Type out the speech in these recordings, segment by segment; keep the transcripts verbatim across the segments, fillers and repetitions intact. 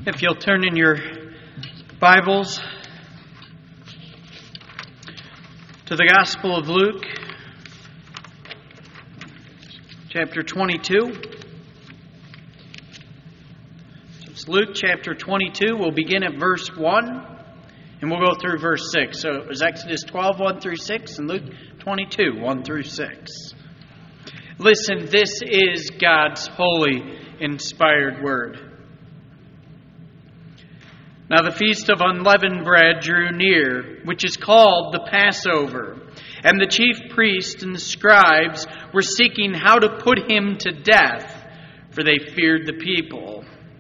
If you'll turn in your Bibles to the Gospel of Luke, chapter twenty-two. So it's Luke chapter twenty-two. We'll begin at verse one, and we'll go through verse six. So it was Exodus twelve, one through six, and Luke twenty-two, one through six. Listen, this is God's holy, inspired word. Now the feast of unleavened bread drew near, which is called the Passover. And the chief priests and the scribes were seeking how to put him to death, for they feared the people.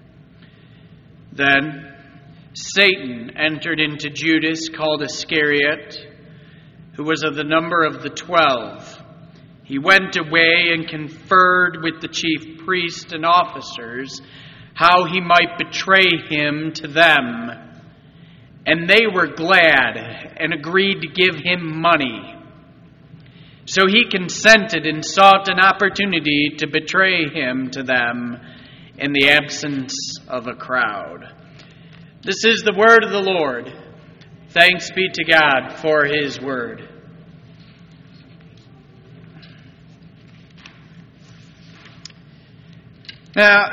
Then Satan entered into Judas, called Iscariot, who was of the number of the twelve. He went away and conferred with the chief priests and officers how he might betray him to them. And they were glad and agreed to give him money. So he consented and sought an opportunity to betray him to them in the absence of a crowd. This is the word of the Lord. Thanks be to God for his word. Now,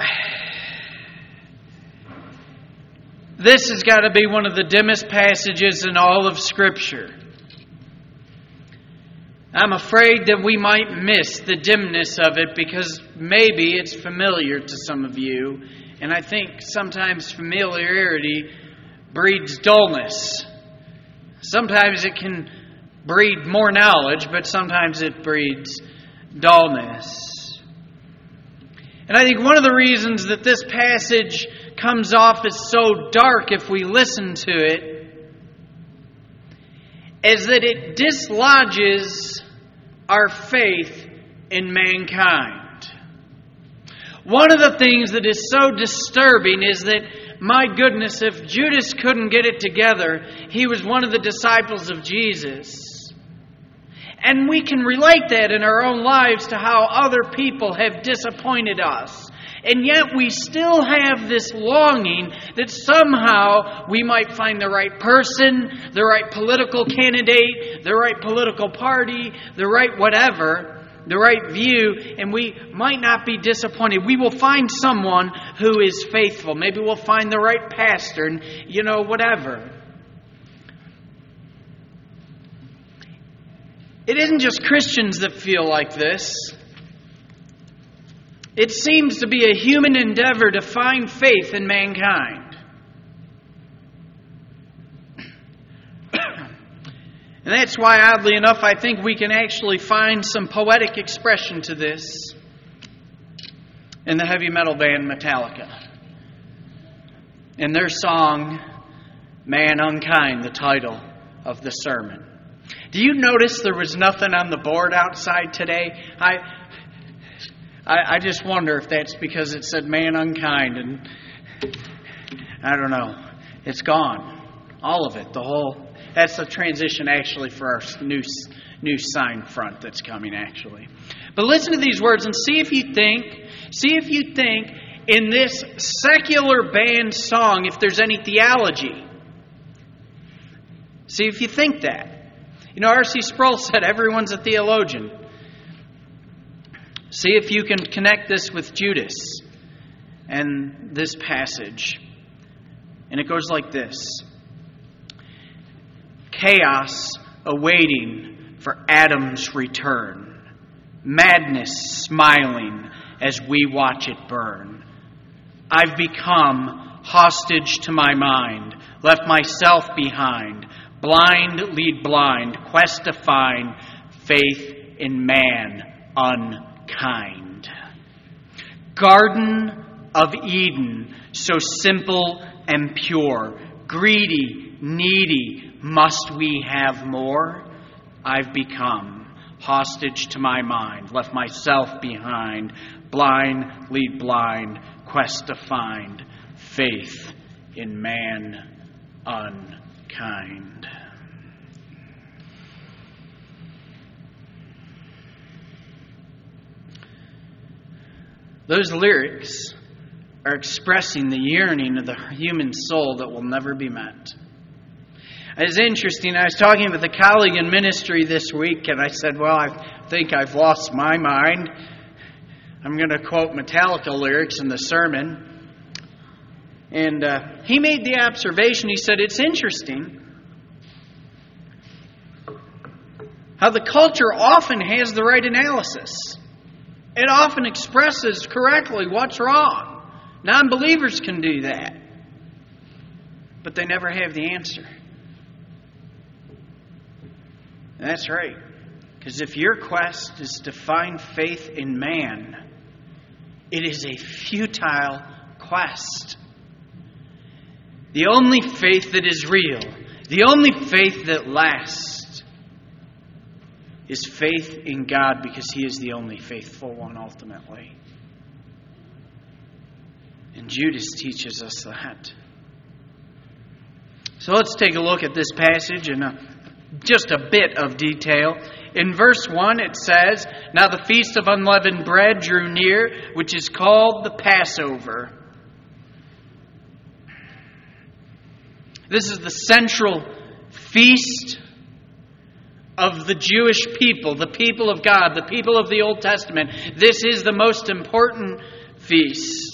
this has got to be one of the dimmest passages in all of Scripture. I'm afraid that we might miss the dimness of it because maybe it's familiar to some of you. And I think sometimes familiarity breeds dullness. Sometimes it can breed more knowledge, but sometimes it breeds dullness. And I think one of the reasons that this passage comes off as so dark if we listen to it is that it dislodges our faith in mankind. One of the things that is so disturbing is that, my goodness, if Judas couldn't get it together, he was one of the disciples of Jesus. And we can relate that in our own lives to how other people have disappointed us. And yet we still have this longing that somehow we might find the right person, the right political candidate, the right political party, the right whatever, the right view, and we might not be disappointed. We will find someone who is faithful. Maybe we'll find the right pastor and, you know, whatever. It isn't just Christians that feel like this. It seems to be a human endeavor to find faith in mankind. And that's why, oddly enough, I think we can actually find some poetic expression to this in the heavy metal band Metallica. In their song, Man Unkind, the title of the sermon. Do you notice there was nothing on the board outside today? I... I, I just wonder if that's because it said man unkind, and I don't know. It's gone. All of it. The whole. That's the transition actually for our new, new sign front that's coming actually. But listen to these words and see if you think, see if you think in this secular band song if there's any theology. See if you think that. You know, R C Sproul said everyone's a theologian. See if you can connect this with Judas and this passage. And it goes like this. Chaos awaiting for Adam's return. Madness smiling as we watch it burn. I've become hostage to my mind, left myself behind. Blind lead blind, quest to find faith in man unkind. Kind. Garden of Eden, so simple and pure. Greedy, needy, must we have more? I've become hostage to my mind, left myself behind. Blind lead blind, quest to find faith in man unkind. Those lyrics are expressing the yearning of the human soul that will never be met. It's interesting. I was talking with a colleague in ministry this week, and I said, well, I think I've lost my mind. I'm going to quote Metallica lyrics in the sermon. And uh, he made the observation, he said, it's interesting how the culture often has the right analysis. It often expresses correctly what's wrong. Non-believers can do that. But they never have the answer. And that's right. Because if your quest is to find faith in man, it is a futile quest. The only faith that is real, the only faith that lasts, is faith in God, because He is the only faithful one ultimately. And Judas teaches us that. So let's take a look at this passage in a, just a bit of detail. In verse one it says, "Now the feast of unleavened bread drew near, which is called the Passover." This is the central feast of the Jewish people, the people of God, the people of the Old Testament. This is the most important feast.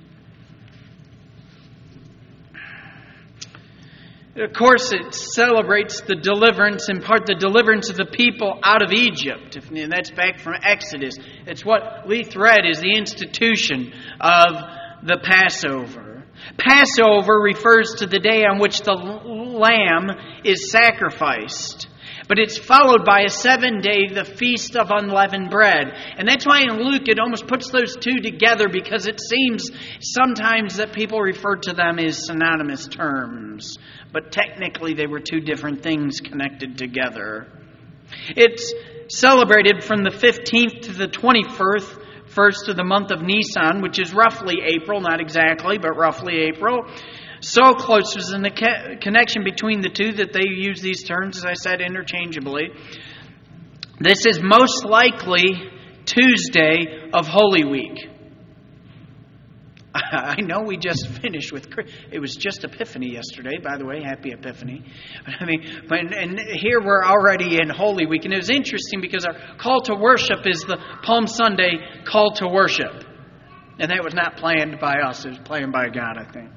Of course, it celebrates the deliverance, in part the deliverance of the people out of Egypt. And that's back from Exodus. It's what Leith read is the institution of the Passover. Passover refers to the day on which the lamb is sacrificed. But it's followed by a seven-day, the Feast of Unleavened Bread. And that's why in Luke it almost puts those two together, because it seems sometimes that people refer to them as synonymous terms. But technically they were two different things connected together. It's celebrated from the fifteenth to the twenty-first first of the month of Nisan, which is roughly April, not exactly, but roughly April. So close was the connection between the two that they use these terms, as I said, interchangeably. This is most likely Tuesday of Holy Week. I know we just finished with, it was just Epiphany yesterday, by the way, happy Epiphany. I mean, and here we're already in Holy Week, and it was interesting because our call to worship is the Palm Sunday call to worship. And that was not planned by us, it was planned by God, I think.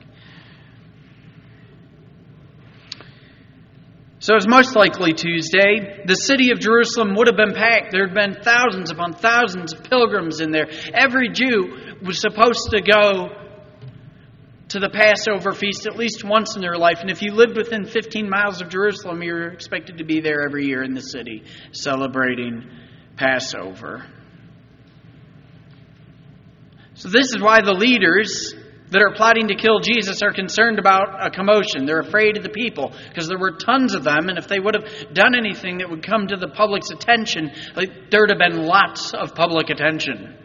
So it was most likely Tuesday. The city of Jerusalem would have been packed. There had been thousands upon thousands of pilgrims in there. Every Jew was supposed to go to the Passover feast at least once in their life. And if you lived within fifteen miles of Jerusalem, you were expected to be there every year in the city celebrating Passover. So this is why the leaders that are plotting to kill Jesus are concerned about a commotion. They're afraid of the people because there were tons of them, and if they would have done anything that would come to the public's attention, like, there would have been lots of public attention.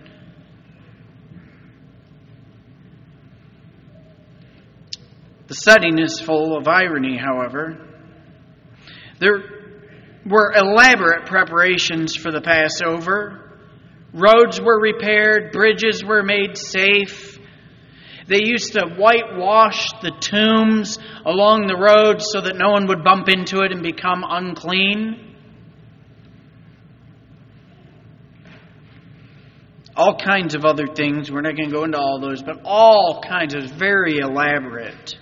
The setting is full of irony, however. There were elaborate preparations for the Passover. Roads were repaired, bridges were made safe. They used to whitewash the tombs along the road so that no one would bump into it and become unclean. All kinds of other things. We're not going to go into all those, but all kinds of very elaborate.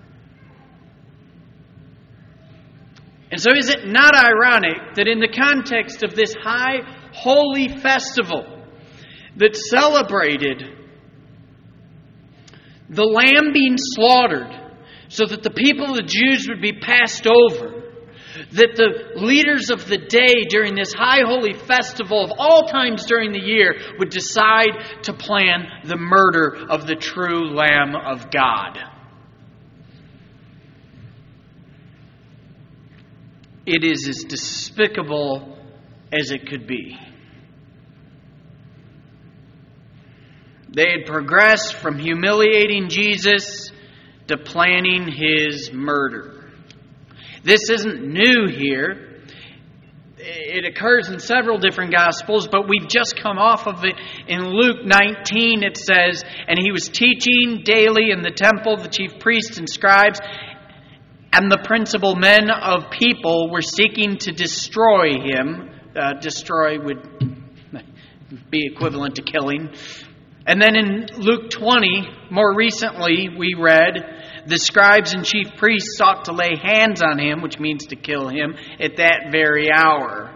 And so is it not ironic that in the context of this high holy festival that celebrated the lamb being slaughtered so that the people of the Jews would be passed over, that the leaders of the day during this high holy festival of all times during the year would decide to plan the murder of the true Lamb of God? It is as despicable as it could be. They had progressed from humiliating Jesus to planning His murder. This isn't new here. it occurs in several different Gospels, but we've just come off of it in Luke nineteen. It says, "And he was teaching daily in the temple, the chief priests and scribes, and the principal men of people were seeking to destroy him." Uh, destroy would be equivalent to killing. And then in Luke twenty, more recently, we read, "The scribes and chief priests sought to lay hands on him," which means to kill him, "at that very hour.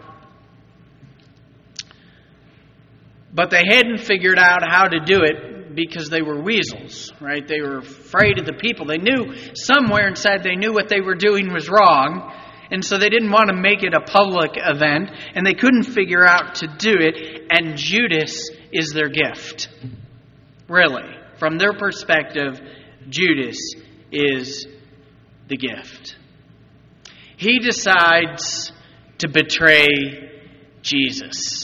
But they hadn't figured out how to do it because they were weasels, right? They were afraid of the people. They knew somewhere inside they knew what they were doing was wrong. And so they didn't want to make it a public event. And they couldn't figure out to do it. And Judas is their gift. Really. From their perspective, Judas is the gift. He decides to betray Jesus.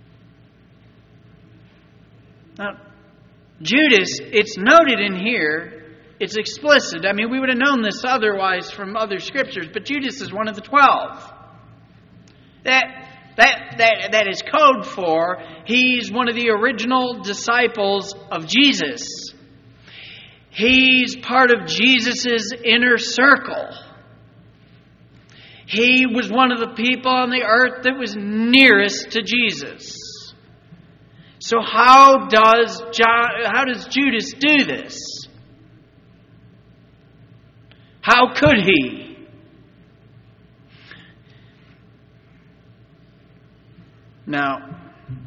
Now, Judas, it's noted in here, it's explicit. I mean, we would have known this otherwise from other scriptures, but Judas is one of the twelve. That that that that is code for he's one of the original disciples of Jesus. He's part of Jesus' inner circle. He was one of the people on the earth that was nearest to Jesus. So how does John, how does Judas do this? How could he? Now,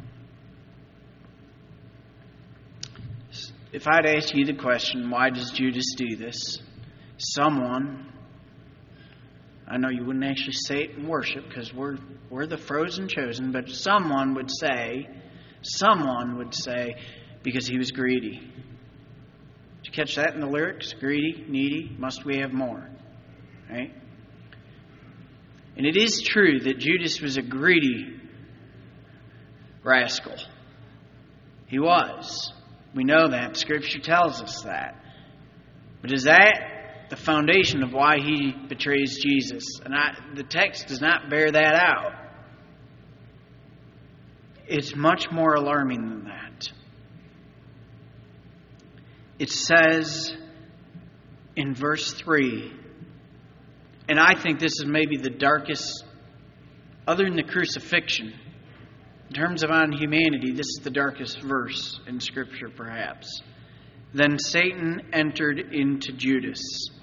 if I'd ask you the question, why does Judas do this? Someone, I know you wouldn't actually say it in worship because we're we're the frozen chosen, but someone would say, someone would say, because he was greedy. Did you catch that in the lyrics? Greedy, needy, must we have more? Right? And it is true that Judas was a greedy rascal. He was. We know that. Scripture tells us that. But is that the foundation of why he betrays Jesus? And I, the text does not bear that out. It's much more alarming than that. It says in verse three, and I think this is maybe the darkest, other than the crucifixion, in terms of on humanity, this is the darkest verse in Scripture perhaps. "Then Satan entered into Judas,"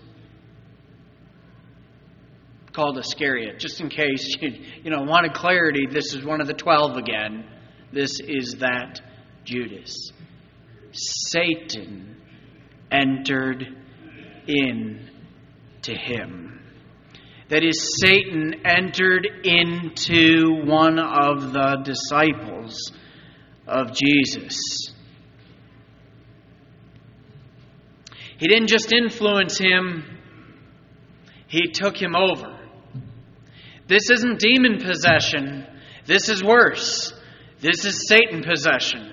called Iscariot. Just in case you, you know wanted clarity, this is one of the twelve again. This is that Judas. Satan entered into him. That is, Satan entered into one of the disciples of Jesus. He didn't just influence him, he took him over. This isn't demon possession. This is worse. This is Satan possession.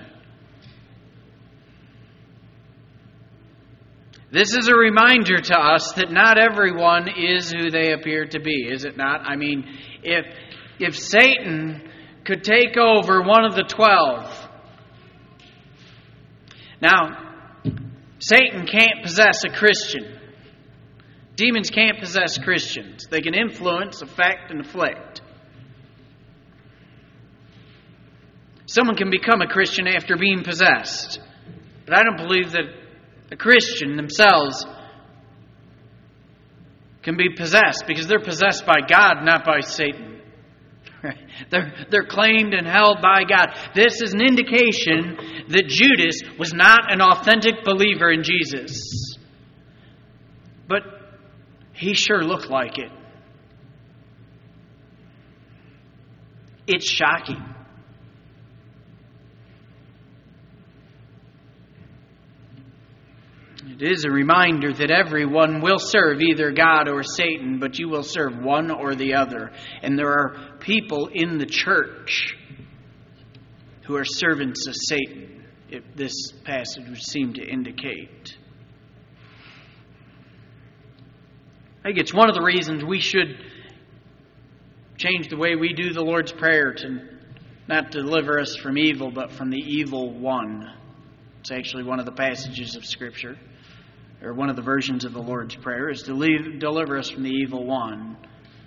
This is a reminder to us that not everyone is who they appear to be, is it not? I mean, if if Satan could take over one of the twelve. Now, Satan can't possess a Christian. Demons can't possess Christians. They can influence, affect, and afflict. Someone can become a Christian after being possessed. But I don't believe that a Christian themselves can be possessed, because they're possessed by God, not by Satan. They're, they're claimed and held by God. This is an indication that Judas was not an authentic believer in Jesus. But he sure looked like it. It's shocking. It is a reminder that everyone will serve either God or Satan, but you will serve one or the other. And there are people in the church who are servants of Satan, if this passage would seem to indicate. I think it's one of the reasons we should change the way we do the Lord's Prayer to not deliver us from evil, but from the evil one. It's actually one of the passages of Scripture, or one of the versions of the Lord's Prayer, is to leave, deliver us from the evil one.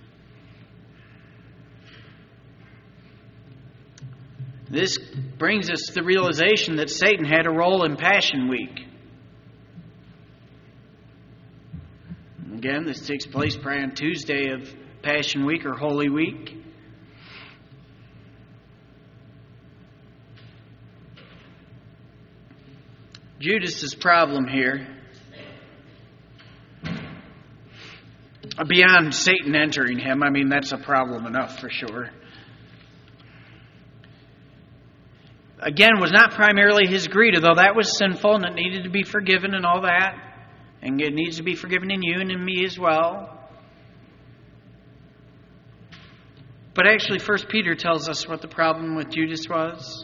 This brings us to the realization that Satan had a role in Passion Week. Again, this takes place probably on Tuesday of Passion Week or Holy Week. Judas's problem here, beyond Satan entering him, I mean, that's a problem enough for sure. Again, was not primarily his greed, although that was sinful and it needed to be forgiven and all that. And it needs to be forgiven in you and in me as well. But actually, First Peter tells us what the problem with Judas was.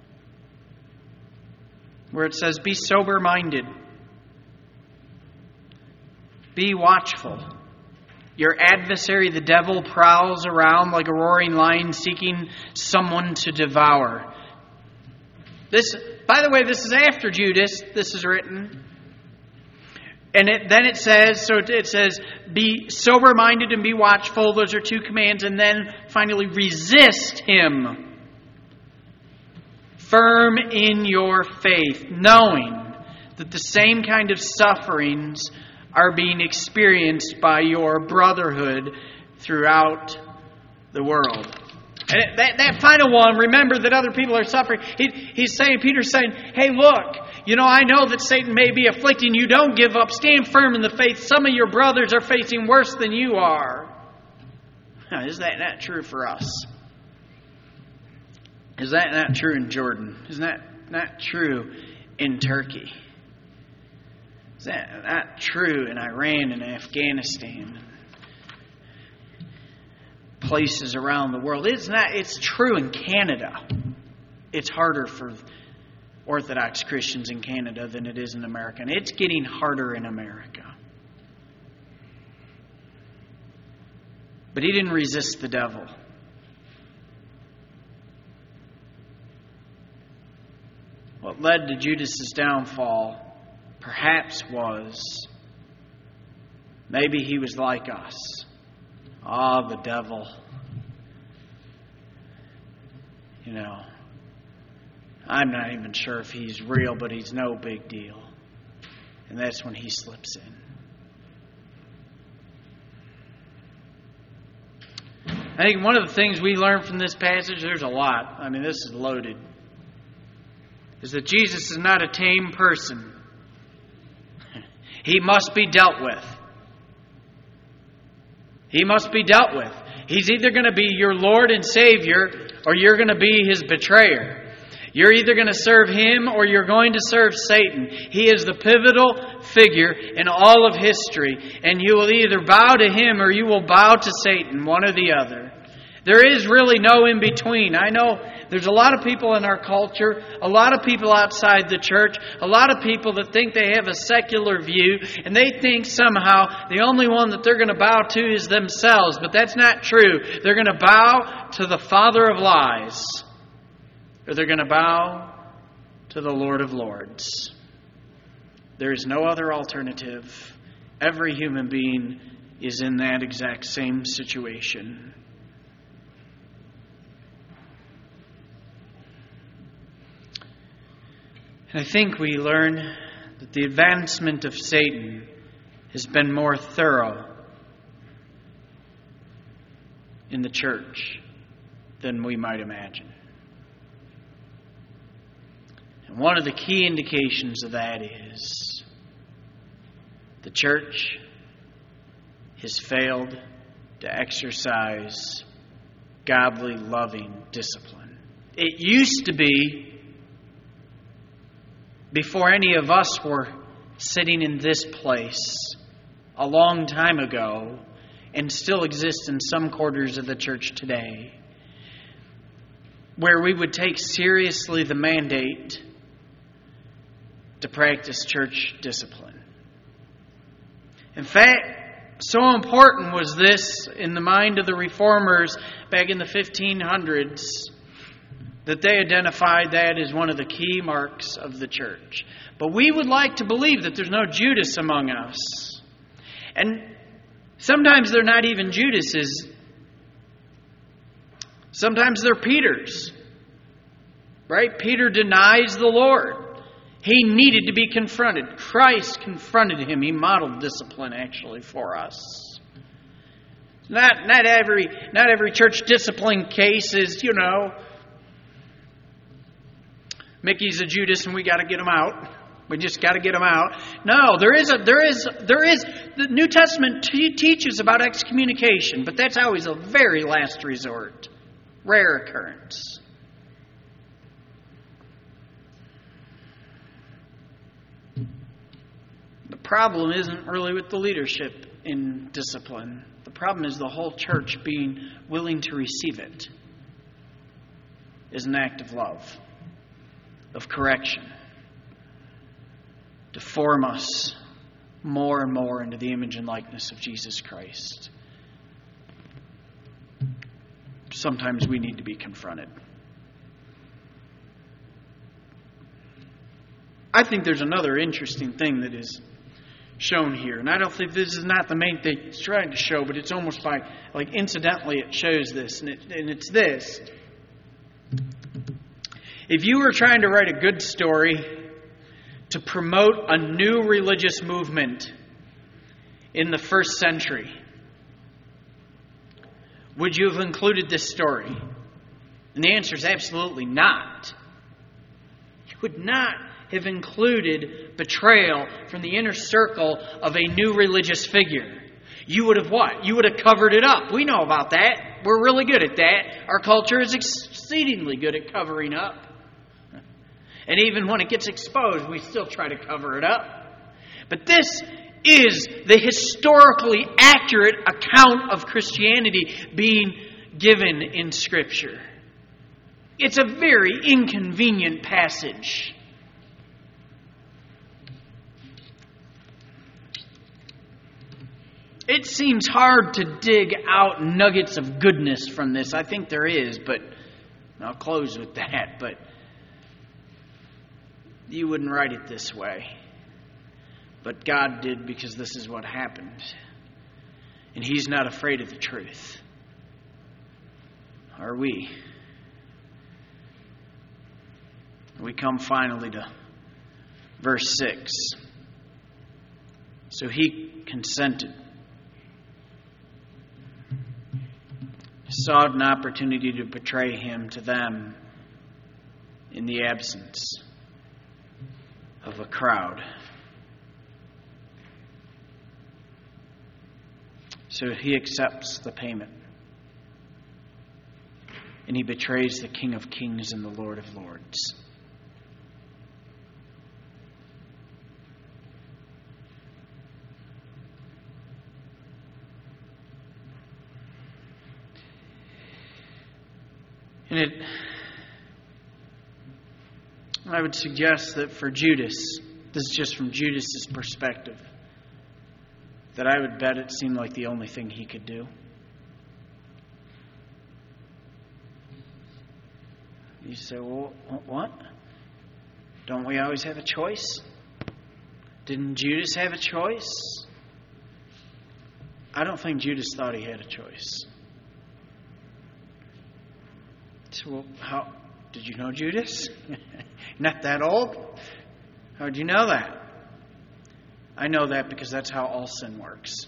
Where it says, be sober-minded. Be watchful. Your adversary, the devil, prowls around like a roaring lion seeking someone to devour. This, by the way, this is after Judas. This is written. And it, then it says, so it says, be sober-minded and be watchful. Those are two commands. And then finally, resist him. Firm in your faith, knowing that the same kind of sufferings are being experienced by your brotherhood throughout the world. And it, that, that final one, remember that other people are suffering. He, he's saying, Peter's saying, hey, look, you know, I know that Satan may be afflicting you. Don't give up. Stand firm in the faith. Some of your brothers are facing worse than you are. Now, is that not true for us? Is that not true in Jordan? Is that not true in Turkey? Is that not true in Iran and Afghanistan? Places around the world. It's not. It's true in Canada. It's harder for Orthodox Christians in Canada than it is in America. And it's getting harder in America. But he didn't resist the devil. What led to Judas's downfall perhaps was maybe he was like us. Ah, oh, the devil. You know, I'm not even sure if he's real, but he's no big deal. And that's when he slips in. I think one of the things we learn from this passage, there's a lot. I mean, this is loaded. Is that Jesus is not a tame person. He must be dealt with. He must be dealt with. He's either going to be your Lord and Savior, or you're going to be His betrayer. You're either going to serve Him, or you're going to serve Satan. He is the pivotal figure in all of history. And you will either bow to Him, or you will bow to Satan, one or the other. There is really no in between. I know there's a lot of people in our culture, a lot of people outside the church, a lot of people that think they have a secular view, and they think somehow the only one that they're going to bow to is themselves. But that's not true. They're going to bow to the father of lies, or they're going to bow to the Lord of Lords. There is no other alternative. Every human being is in that exact same situation. And I think we learn that the advancement of Satan has been more thorough in the church than we might imagine. And one of the key indications of that is the church has failed to exercise godly, loving discipline. It used to be, before any of us were sitting in this place a long time ago, and still exists in some quarters of the church today, where we would take seriously the mandate to practice church discipline. In fact, So important was this in the mind of the reformers back in the fifteen hundreds that they identified that as one of the key marks of the church. But we would like to believe that there's no Judas among us. And sometimes they're not even Judases. Sometimes they're Peters. Right? Peter denies the Lord. He needed to be confronted. Christ confronted him. He modeled discipline actually for us. Not, not every, not every church discipline case is, you know, Mickey's a Judas and we got to get him out. We just got to get him out. No, there is a, there is, there is. The New Testament te- teaches about excommunication, but that's always a very last resort, rare occurrence. The problem isn't really with the leadership in discipline. The problem is the whole church being willing to receive it is an act of love, of correction, to form us more and more into the image and likeness of Jesus Christ. Sometimes we need to be confronted. I think there's another interesting thing that is shown here. And I don't think this is not the main thing it's trying to show, but it's almost by, like, incidentally it shows this. And, it, and it's this. If you were trying to write a good story to promote a new religious movement in the first century, would you have included this story? And the answer is absolutely not. You would not have included betrayal from the inner circle of a new religious figure. You would have what? You would have covered it up. We know about that. We're really good at that. Our culture is exceedingly good at covering up. And even when it gets exposed, we still try to cover it up. But this is the historically accurate account of Christianity being given in Scripture. It's a very inconvenient passage. It seems hard to dig out nuggets of goodness from this. I think there is, but I'll close with that. But you wouldn't write it this way. But God did, because this is what happened. And He's not afraid of the truth. Are we? We come finally to verse six. So He consented. Sought an opportunity to betray Him to them in the absence of a crowd. So He accepts the payment. And He betrays the King of Kings and the Lord of Lords. And it, I would suggest that for Judas, this is just from Judas's perspective, that I would bet it seemed like the only thing he could do. You say, well, what? Don't we always have a choice? Didn't Judas have a choice? I don't think Judas thought he had a choice. So, well, how did you know Judas? Not that old? How did you know that? I know that because that's how all sin works.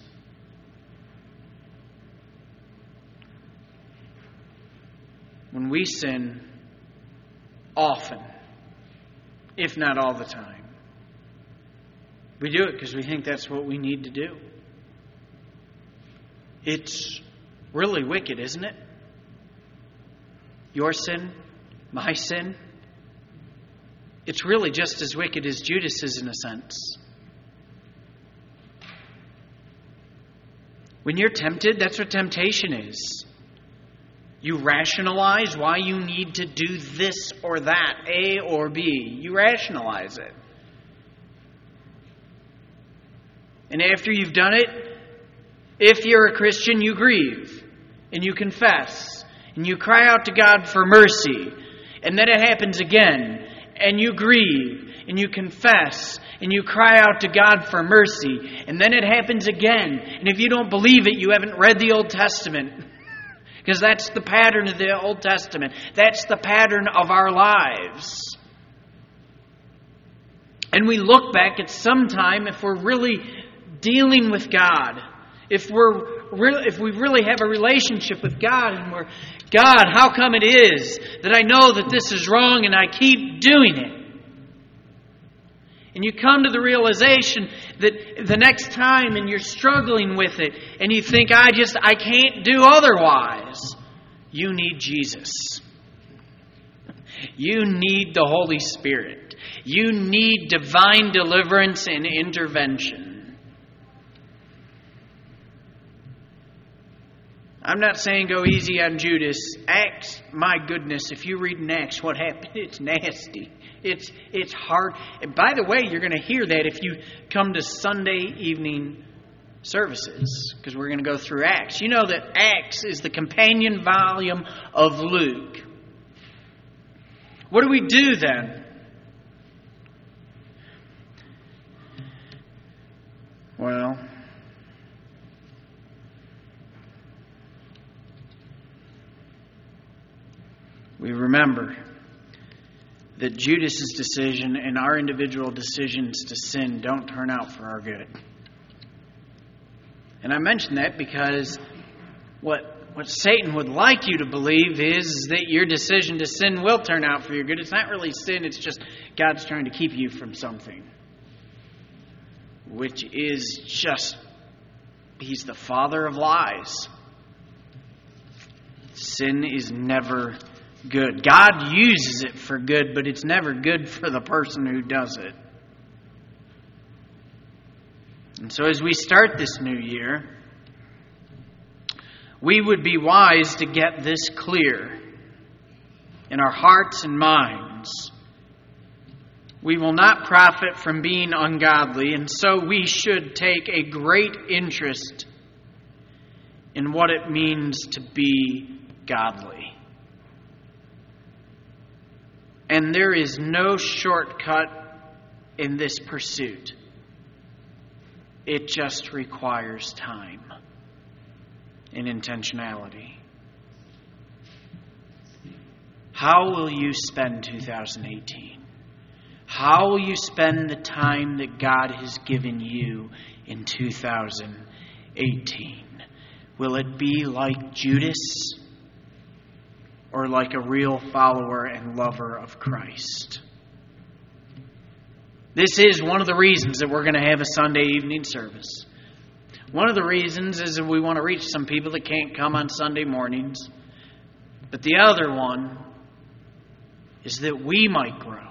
When we sin, often, if not all the time, we do it because we think that's what we need to do. It's really wicked, isn't it? Your sin, my sin. It's really just as wicked as Judas's in a sense. When you're tempted, that's what temptation is. You rationalize why you need to do this or that, A or B. You rationalize it. And after you've done it, If you're a Christian, you grieve and you confess and you cry out to God for mercy. And then it happens again, and you grieve and you confess and you cry out to God for mercy. And then it happens again. And if you don't believe it, you haven't read the Old Testament. Because that's the pattern of the Old Testament. That's the pattern of our lives. And we look back at some time, if we're really dealing with God, if we're re- if we really have a relationship with God, and we're, God, how come it is that I know that this is wrong and I keep doing it? And you come to the realization that the next time and you're struggling with it and you think, I just, I can't do otherwise. You need Jesus. You need the Holy Spirit. You need divine deliverance and intervention. I'm not saying go easy on Judas. Acts, my goodness, if you read in Acts what happened, it's nasty. It's it's hard. And by the way, you're going to hear that if you come to Sunday evening services, because we're going to go through Acts. You know that Acts is the companion volume of Luke. What do we do then? Well, we remember that Judas's decision and our individual decisions to sin don't turn out for our good. And I mention that because what what Satan would like you to believe is that your decision to sin will turn out for your good. It's not really sin, it's just God's trying to keep you from something. Which is just, he's the father of lies. Sin is never good. God uses it for good, but it's never good for the person who does it. And so as we start this new year, we would be wise to get this clear in our hearts and minds. We will not profit from being ungodly, and so we should take a great interest in what it means to be godly. And there is no shortcut in this pursuit. It just requires time and intentionality. How will you spend two thousand eighteen? How will you spend the time that God has given you in two thousand eighteen? Will it be like Judas or like a real follower and lover of Christ? This is one of the reasons that we're going to have a Sunday evening service. One of the reasons is that we want to reach some people that can't come on Sunday mornings. But the other one is that we might grow.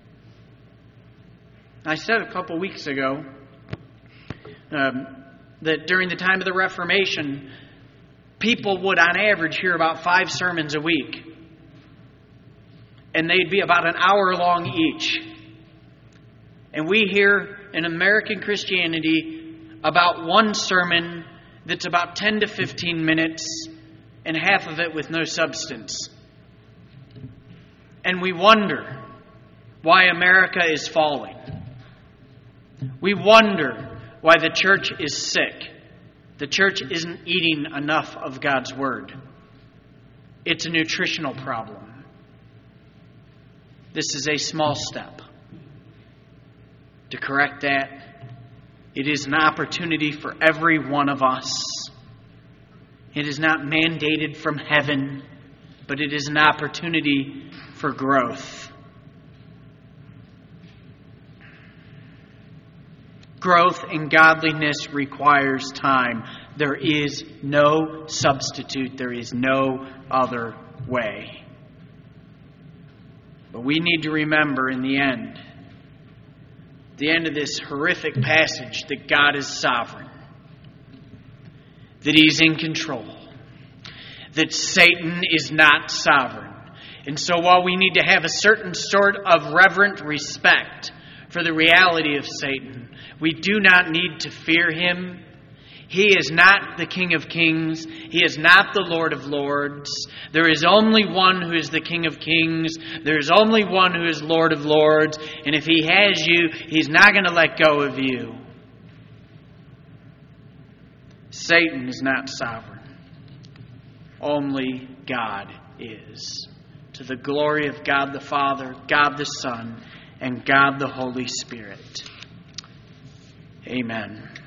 I said a couple weeks ago um, that during the time of the Reformation, people would on average hear about five sermons a week. And they'd be about an hour long each. And we hear in American Christianity about one sermon that's about ten to fifteen minutes and half of it with no substance. And we wonder why America is falling. We wonder why the church is sick. The church isn't eating enough of God's Word. It's a nutritional problem. This is a small step to correct that. It is an opportunity for every one of us. It is not mandated from heaven, but it is an opportunity for growth. Growth in godliness requires time. There is no substitute. There is no other way. But we need to remember in the end, the end of this horrific passage, that God is sovereign, that He's in control, that Satan is not sovereign. And so while we need to have a certain sort of reverent respect for the reality of Satan, we do not need to fear him. He is not the King of Kings. He is not the Lord of Lords. There is only one who is the King of Kings. There is only one who is Lord of Lords. And if He has you, He's not going to let go of you. Satan is not sovereign. Only God is. To the glory of God the Father, God the Son, and God the Holy Spirit. Amen.